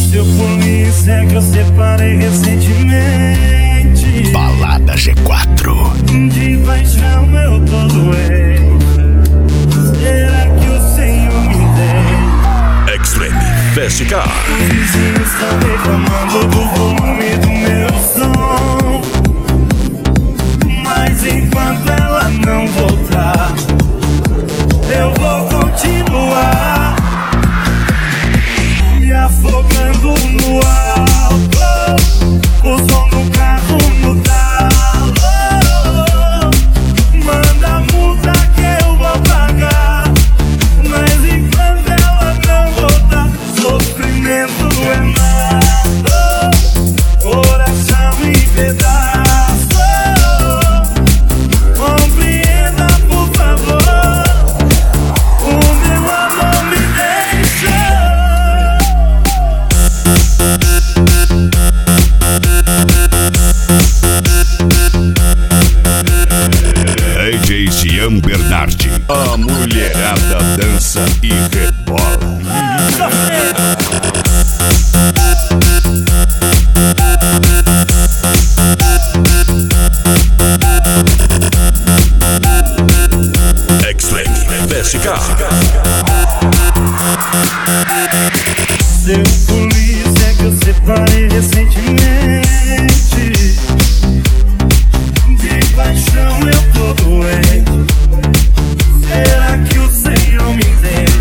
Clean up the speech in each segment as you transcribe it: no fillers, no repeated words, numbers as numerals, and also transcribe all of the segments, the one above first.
Seu polícia é que eu separei recentemente. Balada G4. De paixão eu tô doente. Será que o Senhor me tem? Extreme Fast Car. Os vizinhos estão reclamando do volume do meu som, mas enquanto ela não voltar, eu vou continuar me afogando no álcool, o som do carro no talo. Manda a multa que eu vou pagar, mas enquanto ela não voltar, sofrimento é mato, coração em pedaço. Compreenda, por favor, o meu amor me deixa. DJ Jean Bernardi. A mulherada dança e rebola. Extreme Fast Car. Seu polícia que eu separei recentemente. De paixão eu tô doente. Será que o Senhor me entende?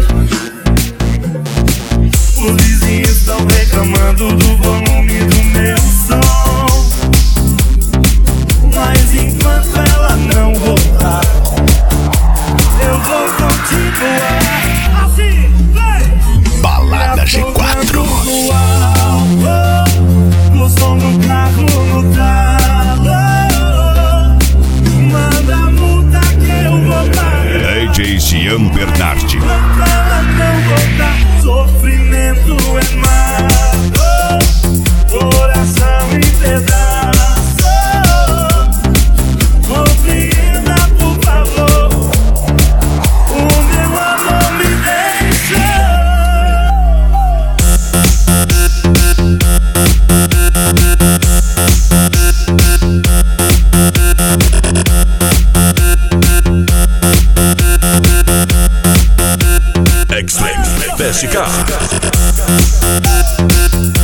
Os vizinhos estão reclamando do volume do meu som, mas enquanto ela não voltar, eu vou continuar assim, vai! Balada G4. O som do carro no talo. Manda a multa que eu vou pagar. DJ Jean Bernardi. Enquanto ela não voltar, sofrimento é mato, coração em pedaço. Compreenda, por favor, o meu amor me deixa. Extreme Fast Car.